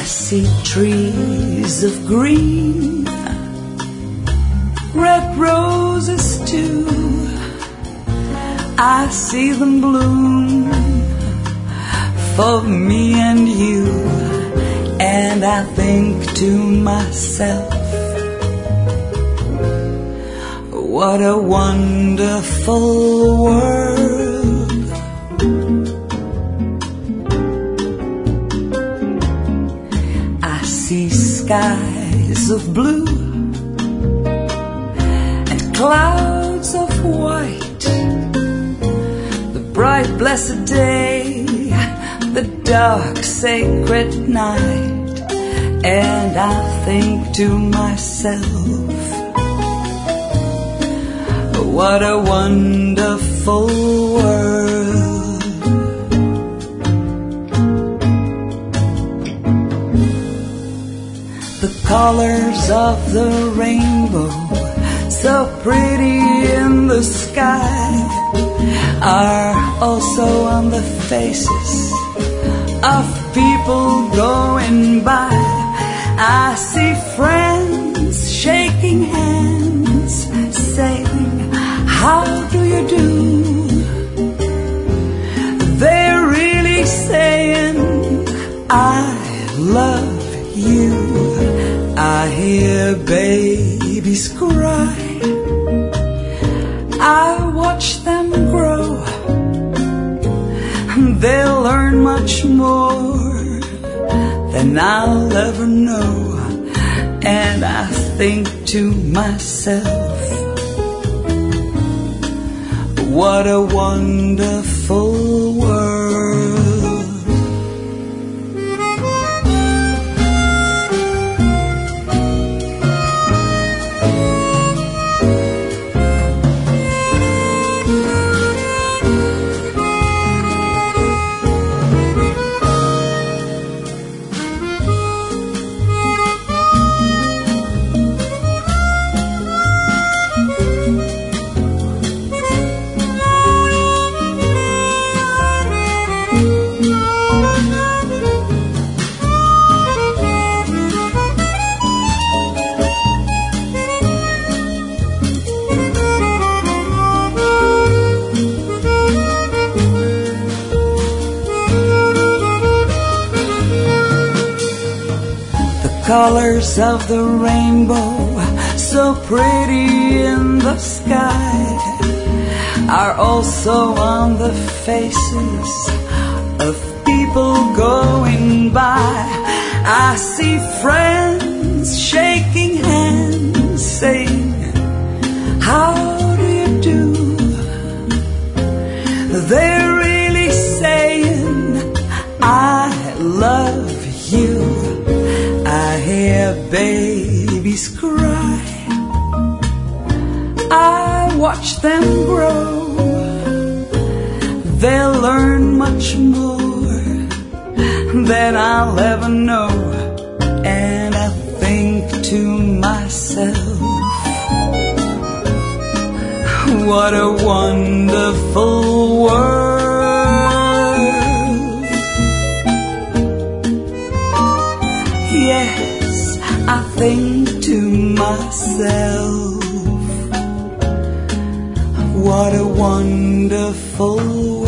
see trees of green, red roses too. I see them bloom for me and you, and I think to myself, what a wonderful world. I see skies of blue and clouds of white, the bright blessed day, the dark sacred night, and I think to myself, what a wonderful world. The colors of the rainbow, so pretty in the sky, are also on the faces of people going by. I see friends shaking hands, saying, how do you do? They're really saying, I love you. I hear babies cry, I watch them grow. They'll learn much more than I'll ever know, and I think to myself, what a wonderful world. Colors of the rainbow, so pretty in the sky, are also on the faces of people going by. I see friends shaking hands, saying, how do you do? They're really saying, I love you. I hear babies cry, I watch them grow. They'll learn much more than I'll ever know, and I think to myself, what a wonderful world. Yes, I think to myself, what a wonderful world.